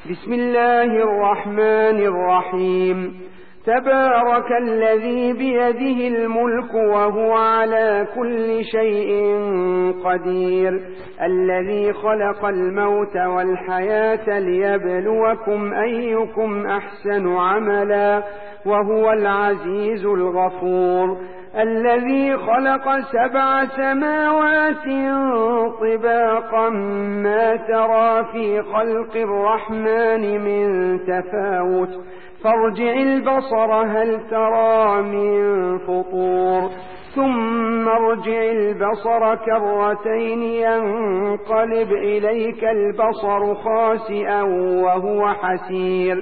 بسم الله الرحمن الرحيم. تبارك الذي بيده الملك وهو على كل شيء قدير، الذي خلق الموت والحياة ليبلوكم أيكم أحسن عملا وهو العزيز الغفور، الذي خلق 7 سماوات طباقا ما ترى في خلق الرحمن من تفاوت، فارجع البصر هل ترى من فطور، ثم ارجع البصر كرتين ينقلب إليك البصر خاسئا وهو حسير.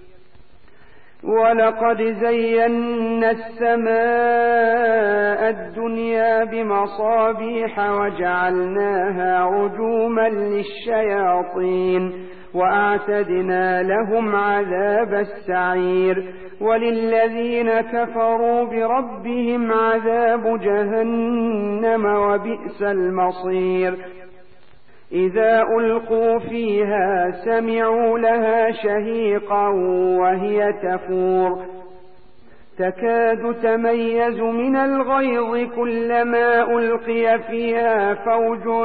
ولقد زينا السماء الدنيا بمصابيح وجعلناها رجوما للشياطين وأعتدنا لهم عذاب السعير، وللذين كفروا بربهم عذاب جهنم وبئس المصير. إذا ألقوا فيها سمعوا لها شهيقا وهي تفور، تكاد تميز من الغيظ كلما ألقي فيها فوج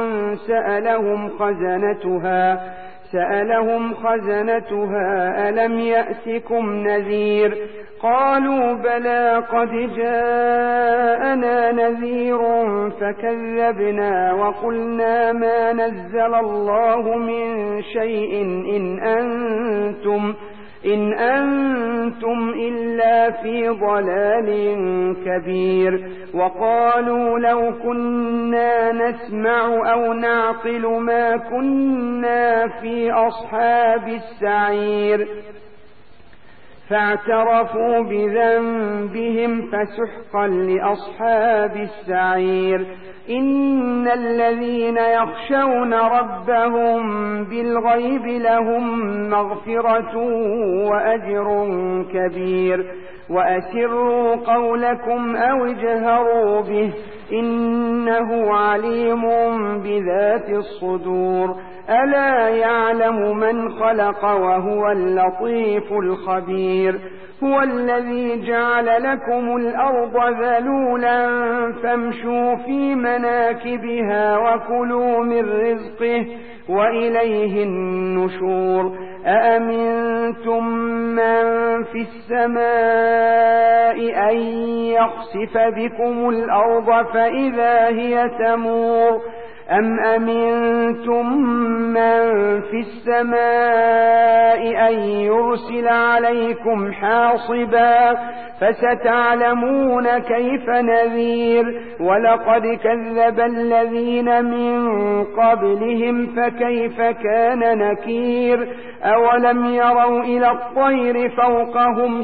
سألهم خزنتها ألم يأتكم نذير؟ قالوا بلى قد جاءنا نذير فكذبنا وقلنا ما نزل الله من شيء إن أنتم إلا في ضلال كبير. وقالوا لو كنا نسمع أو نعقل ما كنا في أصحاب السعير، فاعترفوا بذنبهم فسحقا لأصحاب السعير. إن الذين يخشون ربهم بالغيب لهم مغفرة وأجر كبير. وأسروا قولكم أو اجهروا به إنه عليم بذات الصدور. ألا يعلم من خلق وهو اللطيف الخبير. هو الذي جعل لكم الأرض ذلولا فامشوا في مناكبها وكلوا من رزقه وإليه النشور. أأمنتم من في السماء أن يخسف بكم الأرض فإذا هي تمور، أم أمنتم من في السماء أن يرسل عليكم حاصبا فستعلمون كيف نذير. ولقد كذب الذين من قبلهم فكيف كان نكير. أولم يروا إلى الطير فوقهم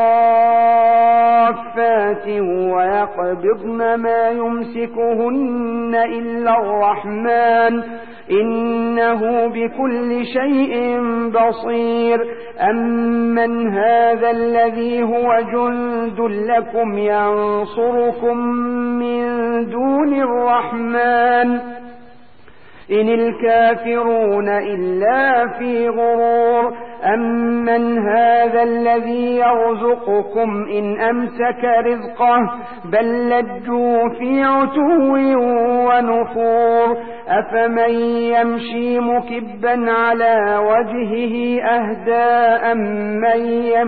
صافات ويقبضن ما يمسكهن إلا الرحمن إنه بكل شيء بصير. أمن هذا الذي هو جند لكم ينصركم من دون الرحمن إن الكافرون إلا في غرور. أمن هذا الذي يرزقكم إن أمسك رزقه بل لجوا في عتو ونفور. أفمن يمشي مكبا على وجهه أهدى أمن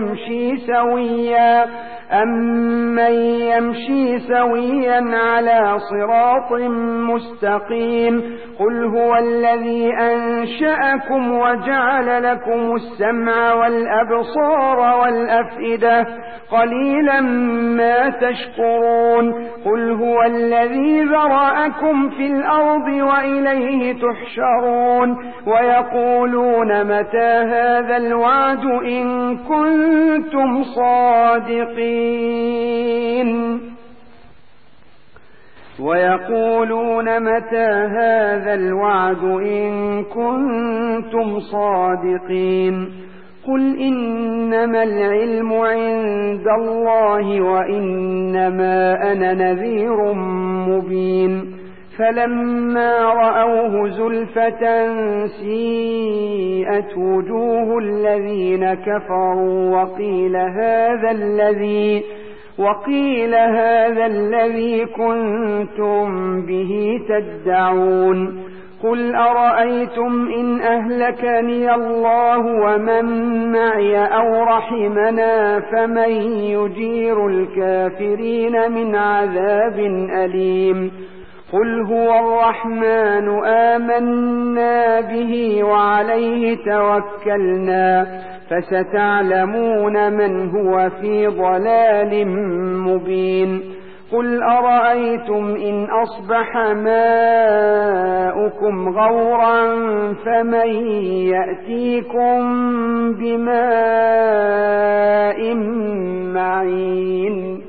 يمشي سويا على صراط مستقيم. قل هو الذي أنشأكم وجعل لكم السمع والأبصار والأفئدة قليلا ما تشكرون. قل هو الذي ذرأكم في الأرض وإليه تحشرون. ويقولون متى هذا الوعد إن كنتم صادقين. ويقولون متى هذا الوعد إن كنتم صادقين. قل إنما العلم عند الله وإنما أنا نذير مبين. فلما رأوه زلفة سيئت وجوه الذين كفروا وقيل هذا الذي كنتم به تدعون قل أرأيتم إن أهلكني الله ومن معي أو رحمنا فمن يجير الكافرين من عذاب أليم قل هو الرحمن آمنا به وعليه توكلنا فستعلمون من هو في ضلال مبين قل أرأيتم إن أصبح ماؤكم غورا فمن يأتيكم بماء معين